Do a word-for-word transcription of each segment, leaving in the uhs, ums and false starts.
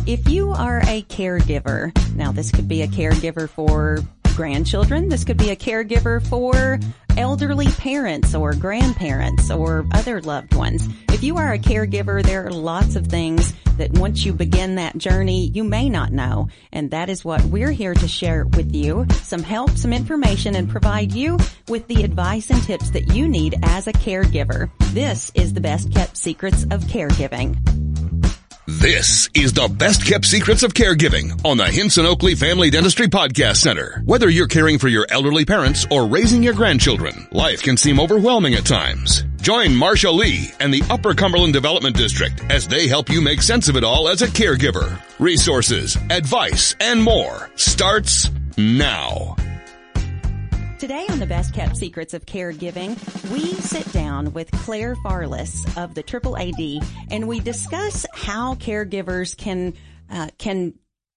If you are a caregiver, now this could be a caregiver for grandchildren, this could be a caregiver for elderly parents or grandparents or other loved ones. If you are a caregiver, there are lots of things that once you begin that journey, you may not know. And that is what we're here to share with you. Some help, some information, and provide you with the advice and tips that you need as a caregiver. This is the Best Kept Secrets of Caregiving. This is the Best Kept Secrets of Caregiving on the Hinson Oakley Family Dentistry Podcast Center. Whether you're caring for your elderly parents or raising your grandchildren, life can seem overwhelming at times. Join Marsha Lee and the Upper Cumberland Development District as they help you make sense of it all as a caregiver. Resources, advice, and more starts now. Today on the Best Kept Secrets of Caregiving, we sit down with Claire Farless of the Triple A D, and we discuss how caregivers can, uh, can,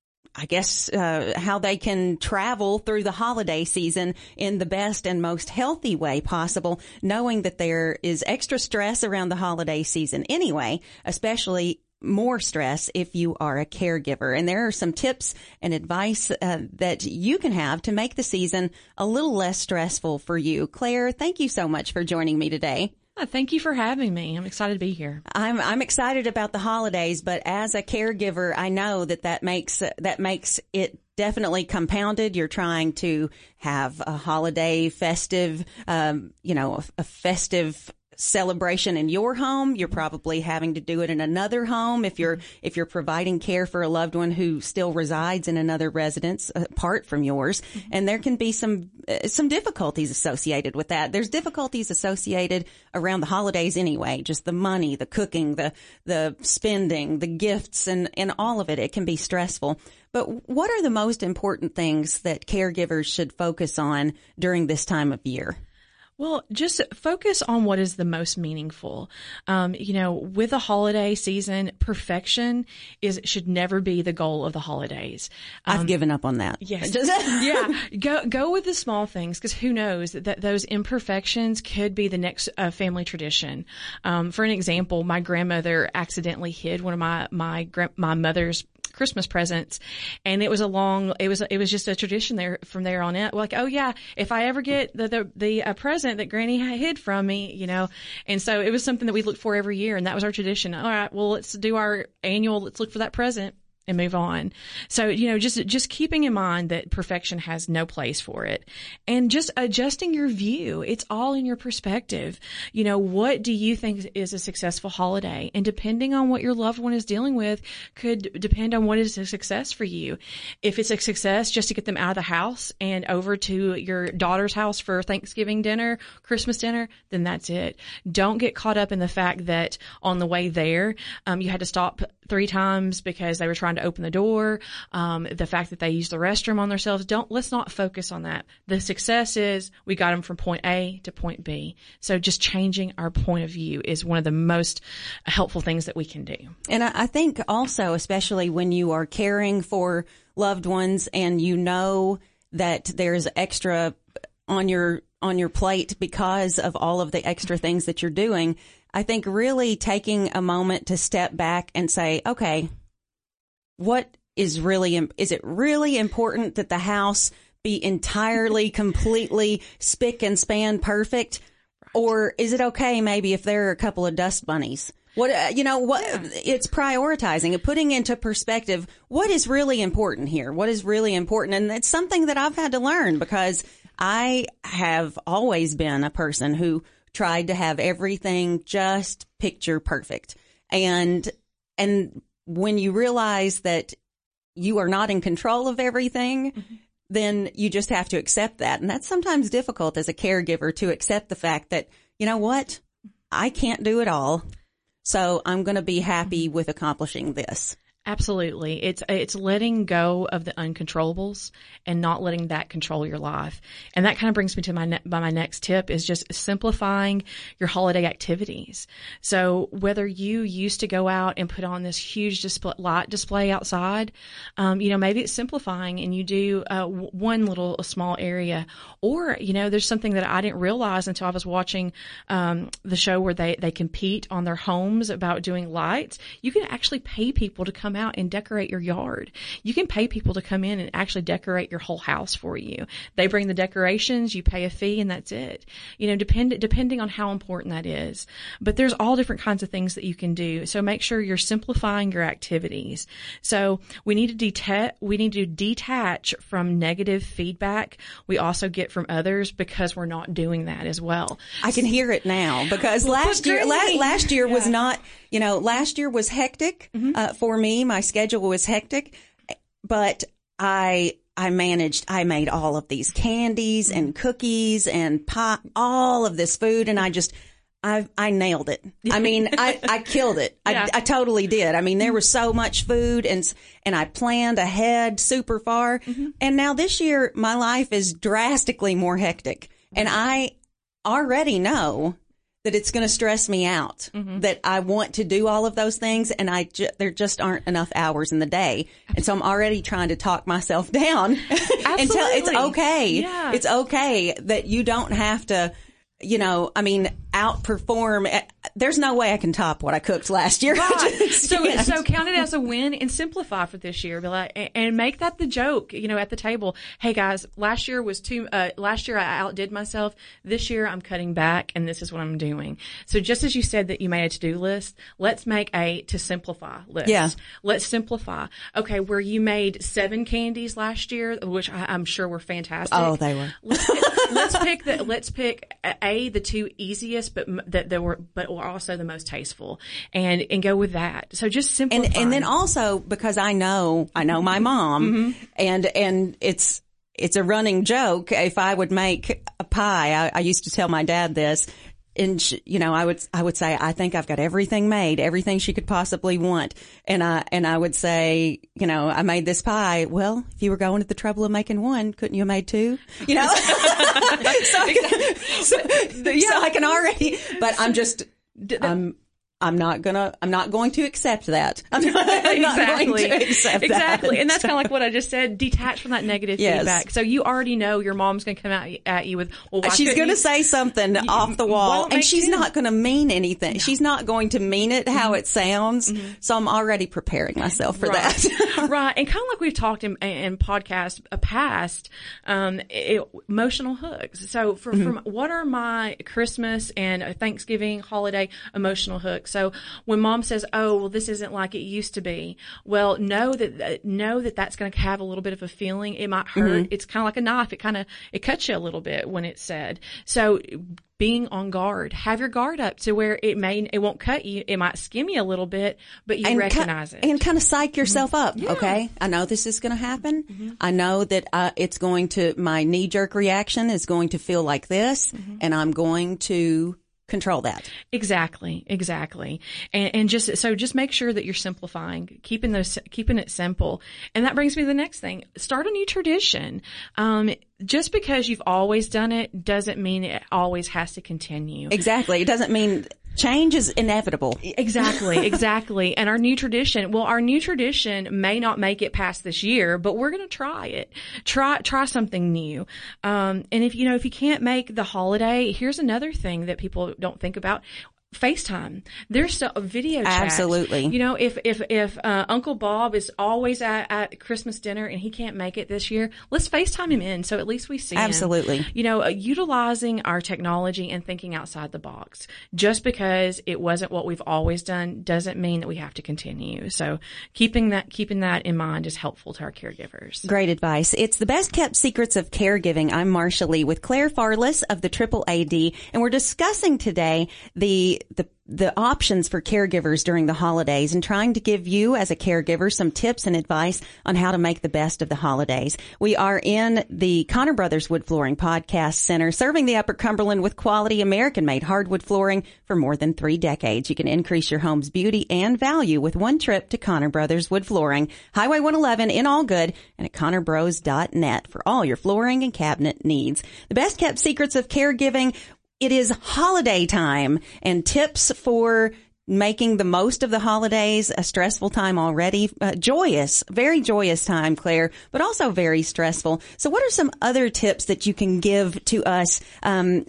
I guess, uh, how they can travel through the holiday season in the best and most healthy way possible, knowing that there is extra stress around the holiday season anyway, especially more stress if you are a caregiver. And there are some tips and advice uh, that you can have to make the season a little less stressful for you. Claire, thank you so much for joining me today. Oh, thank you for having me. I'm excited to be here. I'm I'm excited about the holidays, but as a caregiver, I know that that makes uh, that makes it definitely compounded. You're trying to have a holiday festive, um, you know, a, a festive celebration in your home. You're probably having to do it in another home if you're if you're providing care for a loved one who still resides in another residence apart from yours. Mm-hmm. And there can be some uh, some difficulties associated with that. There's difficulties associated around the holidays anyway, just the money, the cooking, the the spending, the gifts, and and all of it. It can be stressful. But what are the most important things that caregivers should focus on during this time of year? Well, just focus on what is the most meaningful. Um, you know, with a holiday season, perfection is should never be the goal of the holidays. Um, I've given up on that. Yes. yeah. Go go with the small things, because who knows that those imperfections could be the next uh, family tradition. Um, for an example, my grandmother accidentally hid one of my my my mother's Christmas presents, and it was a long, it was, it was just a tradition there from there on out. Like, oh yeah, if I ever get the, the, the uh, present that Granny hid from me, you know, and so it was something that we looked for every year, and that was our tradition. All right, well, let's do our annual, let's look for that present and move on. So, you know, just, just keeping in mind that perfection has no place for it, and just adjusting your view. It's all in your perspective. You know, what do you think is a successful holiday? And depending on what your loved one is dealing with could depend on what is a success for you. If it's a success just to get them out of the house and over to your daughter's house for Thanksgiving dinner, Christmas dinner, then that's it. Don't get caught up in the fact that on the way there, um, you had to stop three times because they were trying to open the door. Um, the fact that they used the restroom on themselves. Don't, let's not focus on that. The success is we got them from point A to point B. So just changing our point of view is one of the most helpful things that we can do. And I, I think also, especially when you are caring for loved ones and you know that there's extra on your, on your plate because of all of the extra things that you're doing, I think really taking a moment to step back and say, okay, what is really, is it really important that the house be entirely, completely spick and span perfect? Right. Or is it okay maybe if there are a couple of dust bunnies? What, uh, you know, what, yeah. It's prioritizing and putting into perspective what is really important here, what is really important. And it's something that I've had to learn, because I have always been a person who tried to have everything just picture perfect. And, and when you realize that you are not in control of everything, mm-hmm. then you just have to accept that. And that's sometimes difficult as a caregiver, to accept the fact that, you know what, I can't do it all. So I'm going to be happy with accomplishing this. Absolutely. It's, it's letting go of the uncontrollables and not letting that control your life. And that kind of brings me to my, ne- by my next tip is just simplifying your holiday activities. So whether you used to go out and put on this huge display, light display outside, um, you know, maybe it's simplifying and you do, uh, w- one little small area, or, you know, there's something that I didn't realize until I was watching, um, the show where they, they compete on their homes about doing lights. You can actually pay people to come come out and decorate your yard. You can pay people to come in and actually decorate your whole house for you. They bring the decorations, you pay a fee, and that's it. You know, depend, depending on how important that is. But there's all different kinds of things that you can do. So make sure you're simplifying your activities. So we need to detach, we need to detach from negative feedback we also get from others, because we're not doing that as well. I can hear it now, because last year, la- last year was yeah. not, you know, last year was hectic, mm-hmm. uh, for me. My schedule was hectic, but I, I managed, I made all of these candies and cookies and pie, all of this food. And I just, I, I nailed it. I mean, I, I killed it. Yeah. I, I totally did. I mean, there was so much food, and, and I planned ahead super far. Mm-hmm. And now this year, my life is drastically more hectic. And I already know that it's going to stress me out, mm-hmm. that I want to do all of those things, and I ju- there just aren't enough hours in the day. And so I'm already trying to talk myself down and tell it's okay. Yeah. It's okay that you don't have to, you know, I mean, outperform. There's no way I can top what I cooked last year. Right. so, so count it as a win and simplify for this year. Be like, and make that the joke, you know, at the table. Hey guys, last year was too, uh, last year I outdid myself. This year I'm cutting back, and this is what I'm doing. So just as you said that you made a to-do list, let's make a to simplify list. Yeah. Let's simplify. Okay. Where you made seven candies last year, which I, I'm sure were fantastic. Oh, they were. Let's pick, let's pick the, let's pick a, the two easiest, but that they were, but were also the most tasteful, and, and go with that. So just simplify. And, and then also, because I know, I know my mom, mm-hmm. and, and it's, it's a running joke. If I would make a pie, I, I used to tell my dad this, and she, you know, I would, I would say, I think I've got everything made, everything she could possibly want. And I, and I would say, you know, I made this pie. Well, if you were going to the trouble of making one, couldn't you have made two? You know? so, so, yeah. so I can already, but I'm just, I'm, I'm not gonna, I'm not going to accept that. I'm not, I'm not exactly. going to accept exactly. that. And that's kind of like what I just said, detach from that negative yes. feedback. So you already know your mom's going to come out at you with, well, why she's going to say something you, off the wall, and she's two. not going to mean anything. No. She's not going to mean it how mm-hmm. it sounds. Mm-hmm. So I'm already preparing myself for right. that. Right. And kind of like we've talked in, in podcasts past, um, it, emotional hooks. So for, mm-hmm. from what are my Christmas and Thanksgiving holiday emotional hooks? So when mom says, oh, well, this isn't like it used to be. Well, know that, know that that's going to have a little bit of a feeling. It might hurt. Mm-hmm. It's kind of like a knife. It kind of, it cuts you a little bit when it's said. So being on guard, have your guard up to where it may, it won't cut you. It might skim you a little bit, but you and recognize ca- it. And kind of psych yourself mm-hmm. up. Yeah. Okay. I know this is going to happen. Mm-hmm. I know that uh, it's going to, my knee jerk reaction is going to feel like this, mm-hmm. and I'm going to control that. Exactly. Exactly. And, and just, so just make sure that you're simplifying, keeping those, keeping it simple. And that brings me to the next thing. Start a new tradition. Um, just because you've always done it doesn't mean it always has to continue. Exactly. It doesn't mean change is inevitable. Exactly. Exactly. And our new tradition, well, our new tradition may not make it past this year, but we're going to try it. Try, try something new. Um, and if, you know, if you can't make the holiday, here's another thing that people don't think about. FaceTime. There's still a video chat. Absolutely. You know, if, if, if, uh, Uncle Bob is always at, at Christmas dinner and he can't make it this year, let's FaceTime him in so at least we see Absolutely. him. You know, uh, utilizing our technology and thinking outside the box. Just because it wasn't what we've always done doesn't mean that we have to continue. So keeping that, keeping that in mind is helpful to our caregivers. Great advice. It's the best kept secrets of caregiving. I'm Marsha Lee with Claire Farless of the Triple A D, and we're discussing today the the the options for caregivers during the holidays and trying to give you as a caregiver some tips and advice on how to make the best of the holidays. We are in the Connor Brothers Wood Flooring Podcast Center, serving the Upper Cumberland with quality American-made hardwood flooring for more than three decades. You can increase your home's beauty and value with one trip to Connor Brothers Wood Flooring, Highway one eleven in Allgood, and at connor bros dot net for all your flooring and cabinet needs. The best kept secrets of caregiving. It is holiday time, and tips for making the most of the holidays, a stressful time already, uh, joyous, very joyous time, Claire, but also very stressful. So what are some other tips that you can give to us, um,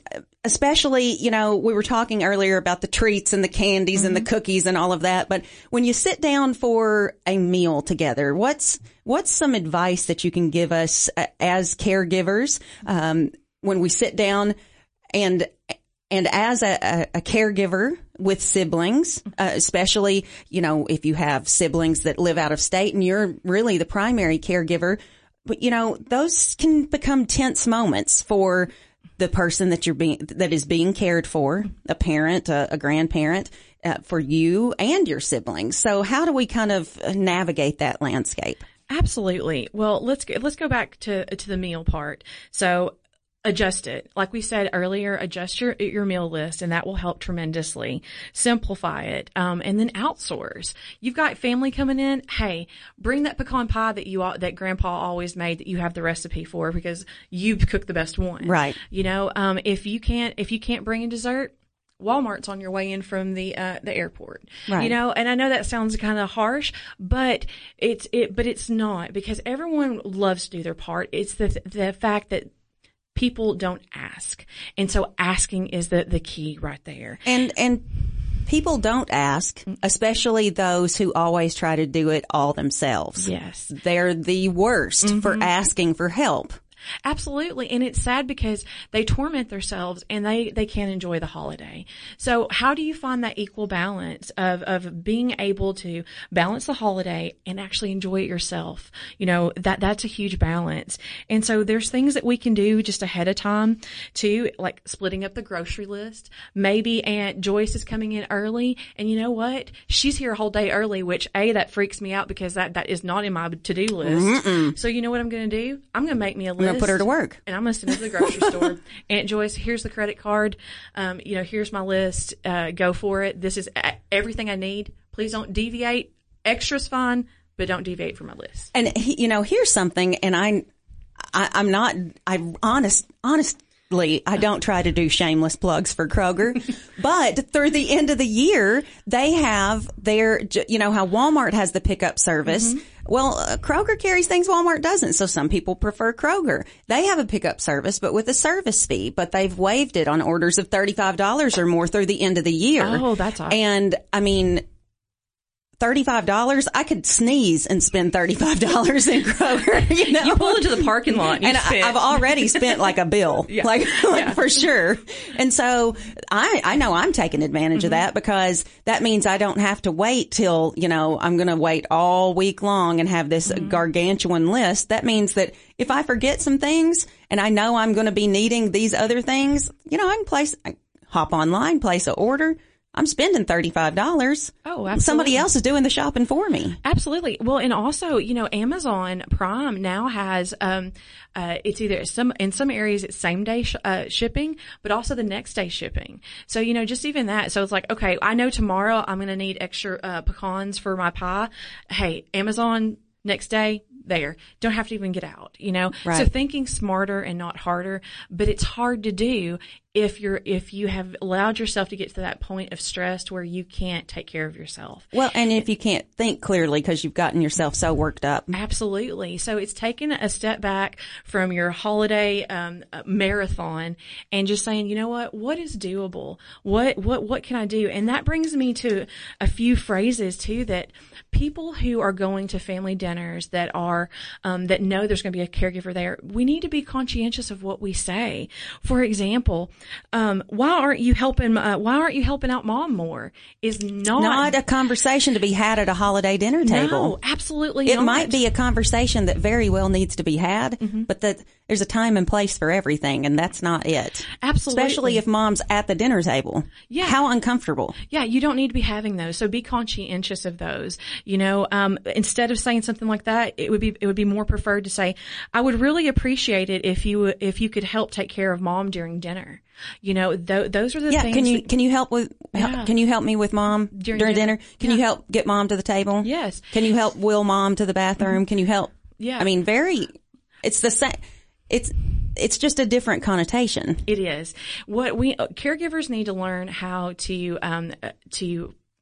especially, you know, we were talking earlier about the treats and the candies mm-hmm. and the cookies and all of that. But when you sit down for a meal together, what's, what's some advice that you can give us uh, as caregivers, um, when we sit down and, and as a, a, a caregiver with siblings, uh, especially, you know, if you have siblings that live out of state and you're really the primary caregiver, but, you know, those can become tense moments for the person that you're being, that is being cared for, a parent, a, a grandparent, uh, for you and your siblings. So how do we kind of navigate that landscape? Absolutely. Well, let's go, let's go back to, to the meal part. So adjust it. Like we said earlier, adjust your, your meal list, and that will help tremendously. Simplify it. Um, and then outsource. You've got family coming in. Hey, bring that pecan pie that you, that grandpa always made that you have the recipe for because you cook the best one. Right. You know, um, if you can't, if you can't bring a dessert, Walmart's on your way in from the, uh, the airport. Right. You know, and I know that sounds kind of harsh, but it's, it, but it's not, because everyone loves to do their part. It's the, the fact that people don't ask. And so asking is the, the key right there. And, and people don't ask, especially those who always try to do it all themselves. Yes. They're the worst mm-hmm. for asking for help. Absolutely. And it's sad because they torment themselves and they, they can't enjoy the holiday. So how do you find that equal balance of, of being able to balance the holiday and actually enjoy it yourself? You know, that, that's a huge balance. And so there's things that we can do just ahead of time too, like splitting up the grocery list. Maybe Aunt Joyce is coming in early, and you know what? She's here a whole day early, which A, that freaks me out because that, that is not in my to-do list. Mm-mm. So you know what I'm going to do? I'm going to make me a list. Put her to work. And I'm going to send her to the grocery store. Aunt Joyce, here's the credit card. Um, you know, here's my list. Uh, go for it. This is a- everything I need. Please don't deviate. Extra's fine, but don't deviate from my list. And he, you know, here's something, and I, I I'm not, I honest, honestly, I don't try to do shameless plugs for Kroger, but through the end of the year, they have their, you know, how Walmart has the pickup service. Mm-hmm. Well, uh, Kroger carries things Walmart doesn't, so some people prefer Kroger. They have a pickup service, but with a service fee, but they've waived it on orders of thirty-five dollars or more through the end of the year. Oh, that's awesome. And, I mean, thirty-five dollars, I could sneeze and spend thirty-five dollars in Kroger, you know. You pull into the parking lot and, and I, I've already spent like a bill, yeah. like, like yeah. for sure. And so I, I know I'm taking advantage mm-hmm. of that, because that means I don't have to wait till, you know, I'm going to wait all week long and have this mm-hmm. gargantuan list. That means that if I forget some things and I know I'm going to be needing these other things, you know, I can place, I hop online, place an order. I'm spending thirty-five dollars. Oh, absolutely. Somebody else is doing the shopping for me. Absolutely. Well, and also, you know, Amazon Prime now has, um, uh, it's either some, in some areas it's same day, sh- uh, shipping, but also the next day shipping. So, you know, just even that. So it's like, okay, I know tomorrow I'm going to need extra, uh, pecans for my pie. Hey, Amazon next day, there. Don't have to even get out, you know? Right. So thinking smarter and not harder, but it's hard to do if you're, if you have allowed yourself to get to that point of stress to where you can't take care of yourself. Well, and if you can't think clearly because you've gotten yourself so worked up. Absolutely. So it's taking a step back from your holiday, um, marathon and just saying, you know what, what is doable? What, what, what can I do? And that brings me to a few phrases too that people who are going to family dinners that are, um, that know there's going to be a caregiver there, we need to be conscientious of what we say. For example, um, why aren't you helping, uh, why aren't you helping out mom more is not, not a conversation to be had at a holiday dinner table. No, absolutely It not. might be a conversation that very well needs to be had, mm-hmm. but that there's a time and place for everything, and that's not it. Absolutely. Especially if mom's at the dinner table. Yeah. How uncomfortable. Yeah, you don't need to be having those. So be conscientious of those. You know, um, instead of saying something like that, it would be, it would be more preferred to say, I would really appreciate it if you, if you could help take care of mom during dinner. You know, th- those are the yeah, things. Can you, that, can you help with, yeah. help, can you help me with mom during, during dinner? dinner? Can yeah. you help get mom to the table? Yes. Can you help wheel mom to the bathroom? Mm-hmm. Can you help? Yeah. I mean, very, it's the same, it's, it's just a different connotation. It is. What we, uh, caregivers need to learn how to, um, uh, to,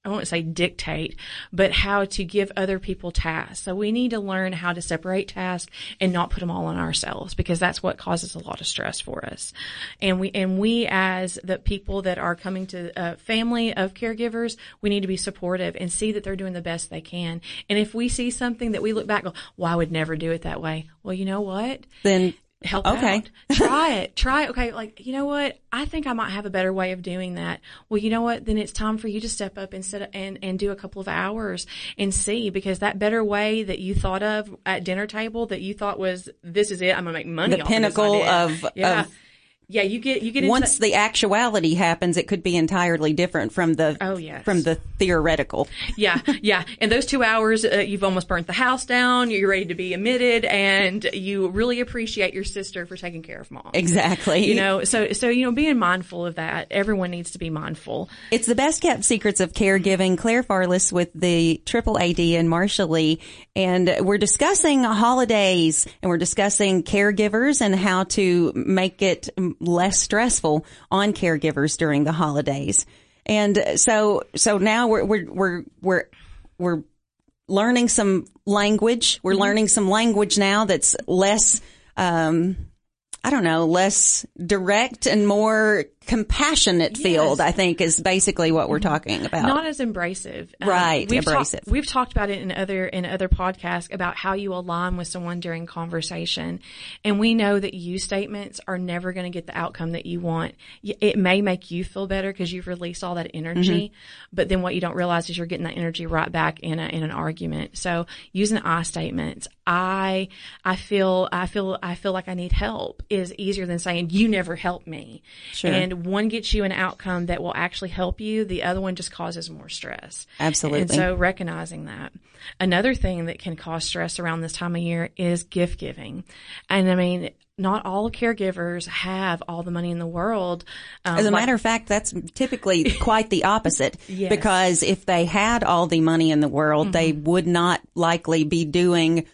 I won't say dictate, but how to give other people tasks. So we need to learn how to separate tasks and not put them all on ourselves, because that's what causes a lot of stress for us. And we, and we as the people that are coming to a family of caregivers, we need to be supportive and see that they're doing the best they can. And if we see something that we look back and go, well, I would never do it that way. Well, you know what? Then help okay. out. Try it. Try it. Okay. Like, you know what? I think I might have a better way of doing that. Well, you know what? Then it's time for you to step up and sit and, and do a couple of hours and see, because that better way that you thought of at dinner table that you thought was, this is it, I'm going to make money the off pinnacle of this idea. of, yeah. of Yeah, you get, you get into once the actuality happens, it could be entirely different from the, oh, yes. from the theoretical. Yeah, yeah. In those two hours, uh, you've almost burnt the house down, you're ready to be admitted, and you really appreciate your sister for taking care of mom. Exactly. You know, so, so, you know, being mindful of that, everyone needs to be mindful. It's the best kept secrets of caregiving. Claire Farless with the Triple A D and Marsha Lee. And we're discussing holidays, and we're discussing caregivers and how to make it less stressful on caregivers during the holidays. And so, so now we're, we're, we're, we're, we're learning some language. We're mm-hmm. learning some language now that's less, um, I don't know, less direct and more compassionate yes. field, I think, is basically what we're talking about. Not as embracive. Right, um, we've abrasive. Ta- we've talked about it in other, in other podcasts about how you align with someone during conversation. And we know that you statements are never going to get the outcome that you want. It may make you feel better because you've released all that energy, mm-hmm. but then what you don't realize is you're getting that energy right back in a, in an argument. So using I statements, I, I feel, I feel, I feel like I need help is easier than saying you never helped me. Sure. And one gets you an outcome that will actually help you. The other one just causes more stress. Absolutely. And so recognizing that. Another thing that can cause stress around this time of year is gift giving. And I mean, not all caregivers have all the money in the world. Um, As a like, matter of fact, that's typically quite the opposite. Yes. Because if they had all the money in the world, mm-hmm. they would not likely be doing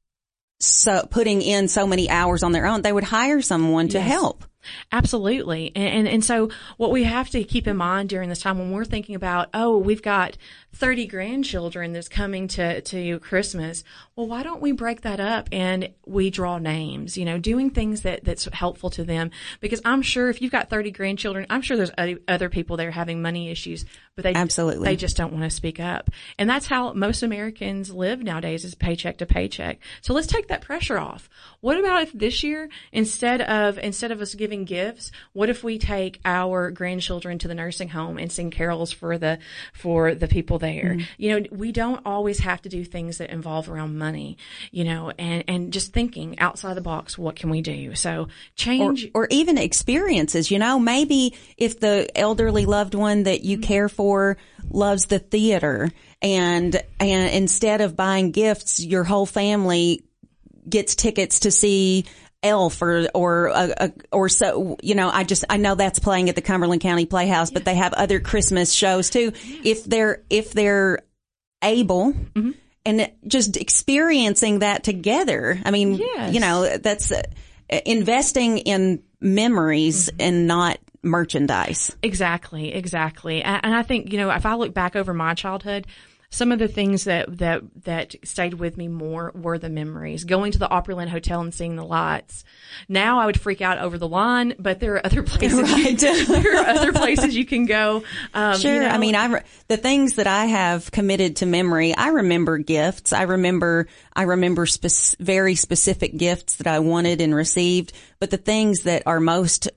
so, putting in so many hours on their own. They would hire someone to yes. help. Absolutely. And, and, and so what we have to keep in mind during this time when we're thinking about, oh, we've got thirty grandchildren that's coming to, to Christmas. Well, why don't we break that up and we draw names, you know, doing things that, that's helpful to them? Because I'm sure if you've got thirty grandchildren, I'm sure there's other people there having money issues, but they, Absolutely. they just don't want to speak up. And that's how most Americans live nowadays, is paycheck to paycheck. So let's take that pressure off. What about if this year, instead of, instead of us giving gifts, what if we take our grandchildren to the nursing home and sing carols for the, for the people there? Mm-hmm. You know, we don't always have to do things that involve around money, you know, and, and just thinking outside the box, what can we do? So change. Or, or even experiences, you know, maybe if the elderly loved one that you mm-hmm. care for loves the theater, and, and instead of buying gifts, your whole family gets tickets to see Elf or, or, uh, or so, you know, I just, I know that's playing at the Cumberland County Playhouse, yeah. but they have other Christmas shows too. Yeah. If they're, if they're able mm-hmm. and just experiencing that together. I mean, yes. you know, that's uh, investing in memories mm-hmm. and not merchandise. Exactly. Exactly. And I think, you know, if I look back over my childhood, some of the things that, that, that stayed with me more were the memories. Going to the Opryland Hotel and seeing the lights. Now I would freak out over the line, but there are other places, right. you, there are other places you can go. Um, sure. You know, I mean, I, the things that I have committed to memory, I remember gifts. I remember, I remember spe- very specific gifts that I wanted and received, but the things that are most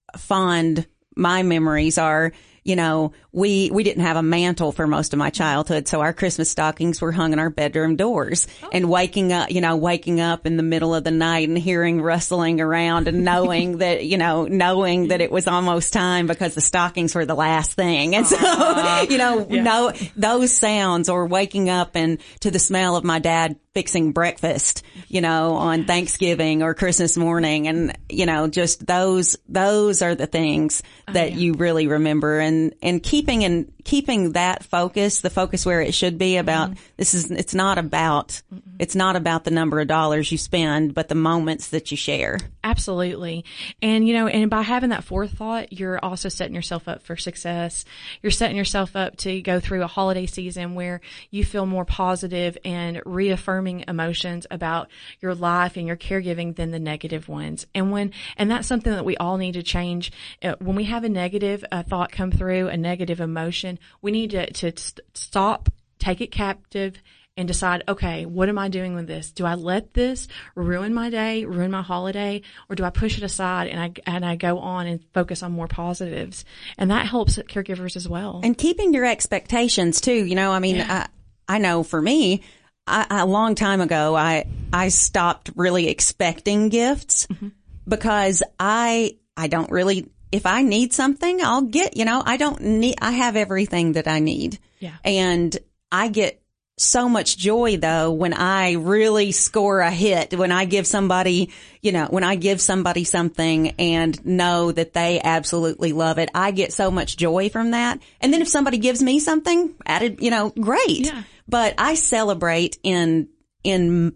fond, my memories are, you know, we, we didn't have a mantle for most of my childhood. So our Christmas stockings were hung in our bedroom doors oh. and waking up, you know, waking up in the middle of the night and hearing rustling around and knowing that, you know, knowing that it was almost time because the stockings were the last thing. And uh, so, you know, yeah. no, those sounds, or waking up and to the smell of my dad fixing breakfast, you know, on Thanksgiving or Christmas morning. And, you know, just those, those are the things that oh, yeah. you really remember, and, and keeping in, keeping that focus, the focus where it should be about mm-hmm. this is, it's not about, mm-hmm. it's not about the number of dollars you spend, but the moments that you share. Absolutely. And, you know, and by having that forethought, you're also setting yourself up for success. You're setting yourself up to go through a holiday season where you feel more positive and reaffirming emotions about your life and your caregiving than the negative ones. And when, and that's something that we all need to change. Uh, when we have a negative uh, thought come through, a negative emotion, we need to, to st- stop, take it captive, and decide, okay, what am I doing with this? Do I let this ruin my day, ruin my holiday, or do I push it aside and I and I go on and focus on more positives? And that helps caregivers as well. And keeping your expectations too. You know, I mean, yeah. I I know for me, I, a long time ago, I I stopped really expecting gifts mm-hmm. because I I don't really. If I need something, I'll get. You know, I don't need. I have everything that I need. Yeah, and I get so much joy though when I really score a hit, when I give somebody, you know, when I give somebody something and know that they absolutely love it. I get so much joy from that. And then if somebody gives me something added, you know, great. Yeah. But I celebrate in, in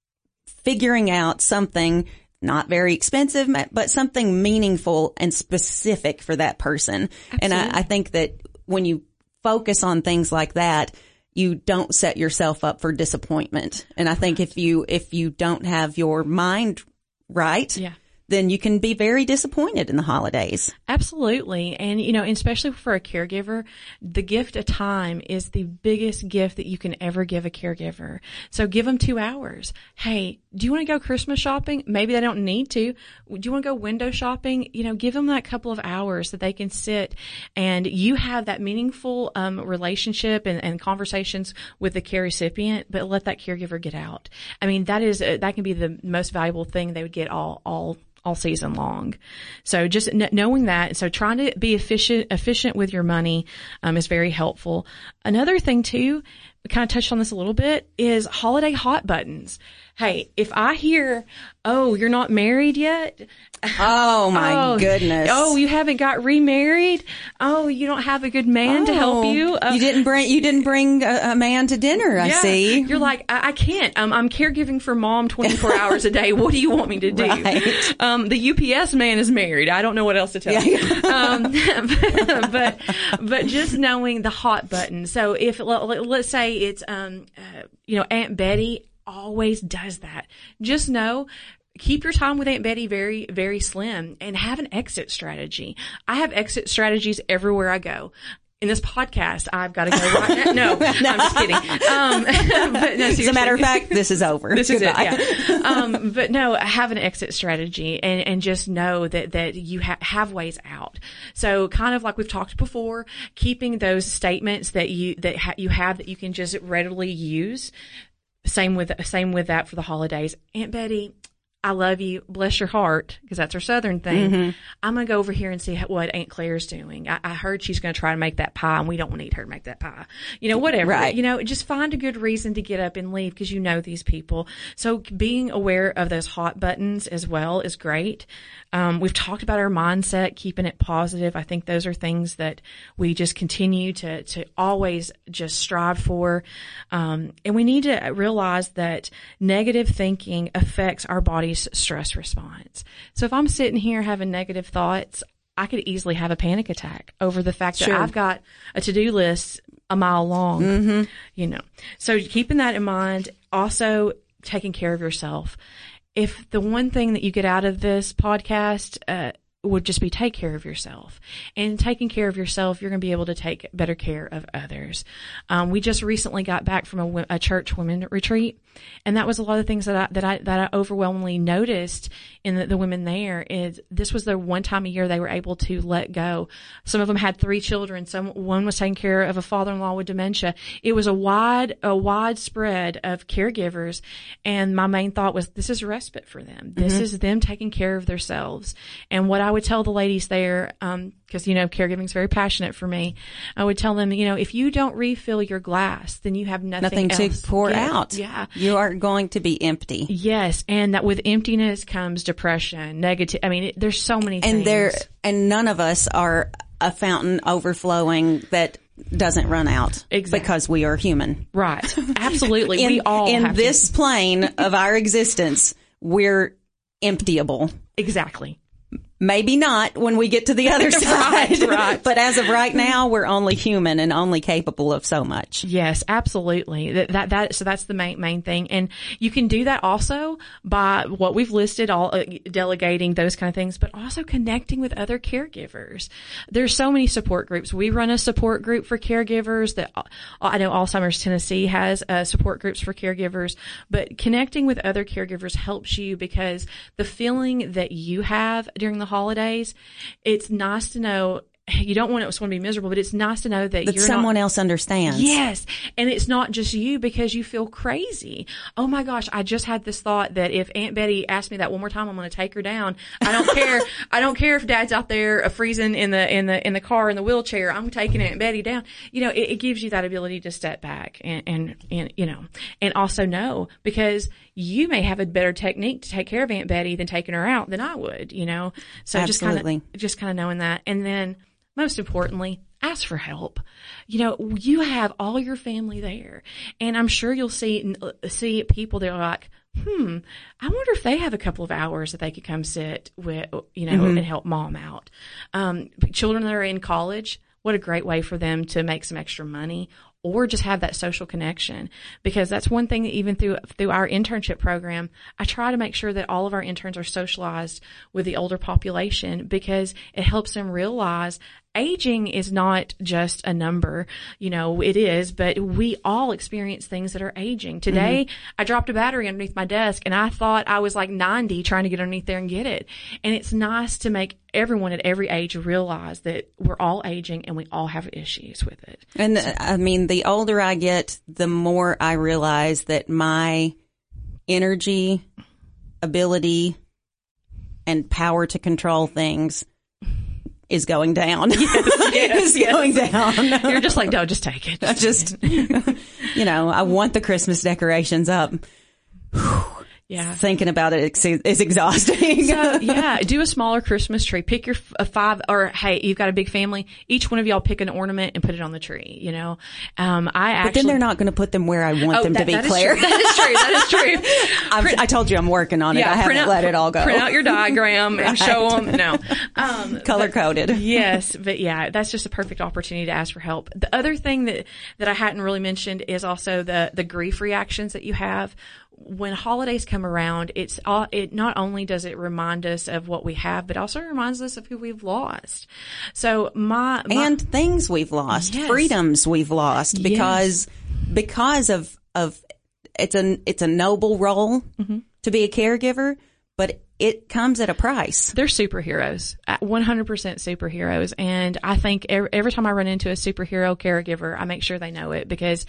figuring out something not very expensive, but something meaningful and specific for that person. Absolutely. And I, I think that when you focus on things like that, you don't set yourself up for disappointment. And I think if you, if you don't have your mind right, yeah. then you can be very disappointed in the holidays. Absolutely. And, you know, especially for a caregiver, the gift of time is the biggest gift that you can ever give a caregiver. So give them two hours. Hey, do you want to go Christmas shopping? Maybe they don't need to. Do you want to go window shopping? You know, give them that couple of hours that they can sit and you have that meaningful um, relationship and, and conversations with the care recipient, but let that caregiver get out. I mean, that is, uh, that can be the most valuable thing they would get all, all all season long. So just n- knowing that, so trying to be efficient, efficient with your money, um, is very helpful. Another thing too, we kind of touched on this a little bit, is holiday hot buttons. Hey, if I hear, oh, you're not married yet. Oh my oh, goodness. Oh, you haven't got remarried. Oh, you don't have a good man oh, to help you. Uh, you didn't bring, you didn't bring a, a man to dinner. I yeah, see. You're like, I, I can't. Um, I'm caregiving for mom twenty-four hours a day. What do you want me to do? Right. Um, the U P S man is married. I don't know what else to tell you. Yeah. um, but, but just knowing the hot button. So if, let's say it's, um, uh, you know, Aunt Betty always does that. Just know, keep your time with Aunt Betty very, very slim and have an exit strategy. I have exit strategies everywhere I go. In this podcast, I've got to go right now. No, no, I'm just kidding. Um, but no, as a matter of fact, this is over. This is Goodbye. It, yeah. Um, but no, have an exit strategy and, and just know that, that you ha- have ways out. So kind of like we've talked before, keeping those statements that you, that ha- you have that you can just readily use. Same with, same with that for the holidays. Aunt Betty, I love you. Bless your heart, because that's her Southern thing. Mm-hmm. I'm going to go over here and see what Aunt Claire's doing. I, I heard she's going to try to make that pie, and we don't need her to make that pie. You know, whatever. Right. You know, just find a good reason to get up and leave, because you know these people. So being aware of those hot buttons as well is great. Um, we've talked about our mindset, keeping it positive. I think those are things that we just continue to, to always just strive for. Um, and we need to realize that negative thinking affects our body's stress response. So if I'm sitting here having negative thoughts, I could easily have a panic attack over the fact sure. that I've got a to-do list a mile long, mm-hmm. you know. So keeping that in mind, also taking care of yourself. If the one thing that you get out of this podcast uh, would just be take care of yourself. And taking care of yourself, you're going to be able to take better care of others. Um, we just recently got back from a, a church women retreat, and that was a lot of things that I, that I, that I overwhelmingly noticed in the, the women there. Is this was the one time a year they were able to let go. Some of them had three children. Some, one was taking care of a father-in-law with dementia. It was a wide, a wide spread of caregivers. And my main thought was, this is respite for them. This mm-hmm. is them taking care of themselves. And what I would tell the ladies there, um, cause, you know, caregiving is very passionate for me. I would tell them, you know, if you don't refill your glass, then you have nothing, nothing else to pour to out. Yeah. You are going to be empty. Yes. And that with emptiness comes depression, negative. I mean, it, there's so many things. And there, and none of us are a fountain overflowing that doesn't run out. Exactly. Because we are human. Right. Absolutely. in, we all in have this to. plane of our existence, we're emptyable. Exactly. Maybe not when we get to the other side. Right, right. But as of right now, we're only human and only capable of so much. Yes, absolutely. That, that, that, so that's the main, main thing. And you can do that also by what we've listed, all uh, delegating, those kind of things, but also connecting with other caregivers. There's so many support groups. We run a support group for caregivers that uh, I know Alzheimer's Tennessee has uh, support groups for caregivers, but connecting with other caregivers helps you because the feeling that you have during the holidays, it's nice to know you don't want it to be miserable, but it's nice to know that, that you're someone not, else understands. Yes. And it's not just you because you feel crazy. Oh my gosh. I just had this thought that if Aunt Betty asked me that one more time, I'm going to take her down. I don't care. I don't care if Dad's out there uh, freezing in the, in the, in the car in the wheelchair. I'm taking Aunt Betty down. You know, it, it gives you that ability to step back and, and, and, you know, and also know because you may have a better technique to take care of Aunt Betty than taking her out than I would, you know? So Absolutely. just kind of, just kind of knowing that. And then, most importantly, ask for help. You know, you have all your family there, and I'm sure you'll see see people that are like, hmm, I wonder if they have a couple of hours that they could come sit with, you know, mm-hmm. and help mom out. Um, children that are in college, what a great way for them to make some extra money or just have that social connection. Because that's one thing that even through through our internship program, I try to make sure that all of our interns are socialized with the older population because it helps them realize aging is not just a number. You know, it is, but we all experience things that are aging. Today, mm-hmm. I dropped a battery underneath my desk and I thought I was like ninety trying to get underneath there and get it. And it's nice to make everyone at every age realize that we're all aging and we all have issues with it. And I mean, the older I get, the more I realize that my energy, ability, and power to control things is going down. Yes, yes, is yes. going down. You're just like, no, just take it. Just, just you know, I want the Christmas decorations up. Yeah. Thinking about it is exhausting. So, yeah, do a smaller Christmas tree. Pick your a five, or hey, you've got a big family. Each one of y'all pick an ornament and put it on the tree, you know. Um, I actually. But then they're not going to put them where I want oh, them that, to be, that Claire. Is that is true. That is true. Print, I told you I'm working on it. Yeah, I haven't out, let it all go. Print out your diagram and right. show them. No. Um, Color coded. Yes. But yeah, that's just a perfect opportunity to ask for help. The other thing that, that I hadn't really mentioned is also the, the grief reactions that you have. When holidays come around, it's all, it not only does it remind us of what we have, but also reminds us of who we've lost. So my, my and things we've lost, yes. freedoms we've lost because yes. because of of it's a it's a noble role mm-hmm. to be a caregiver, but it comes at a price. They're superheroes, one hundred percent superheroes. And I think every, every time I run into a superhero caregiver, I make sure they know it because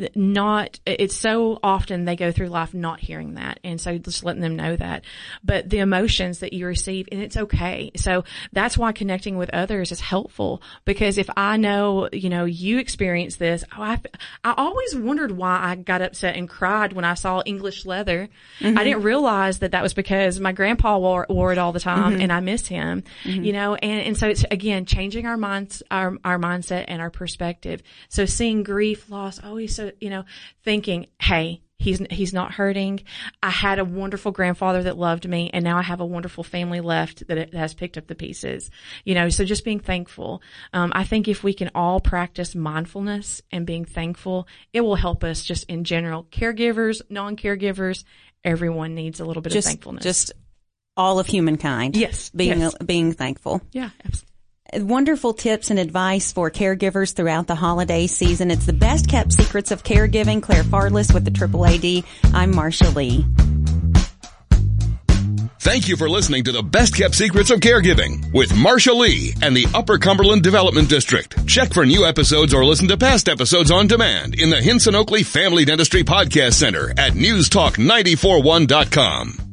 not, it's so often they go through life not hearing that. And so just letting them know that. But the emotions that you receive, and it's okay. So that's why connecting with others is helpful because if I know, you know, you experience this, oh, I, I always wondered why I got upset and cried when I saw English leather. Mm-hmm. I didn't realize that that was because my grandpa Paul wore, wore it all the time mm-hmm. and I miss him, mm-hmm. you know, and, and so it's again, changing our minds, our, our mindset and our perspective. So seeing grief, loss, always so, you know, thinking, hey, he's, he's not hurting. I had a wonderful grandfather that loved me and now I have a wonderful family left that, it, that has picked up the pieces, you know, so just being thankful. Um, I think if we can all practice mindfulness and being thankful, it will help us just in general, caregivers, non-caregivers, everyone needs a little bit just, of thankfulness. Just all of humankind. Yes. Being, yes. being thankful. Yeah, absolutely. Wonderful tips and advice for caregivers throughout the holiday season. It's the best kept secrets of caregiving. Claire Fardless with the Triple A D. I'm Marsha Lee. Thank you for listening to the Best Kept Secrets of Caregiving with Marsha Lee and the Upper Cumberland Development District. Check for new episodes or listen to past episodes on demand in the Hinson Oakley Family Dentistry Podcast Center at news talk nine four one dot com.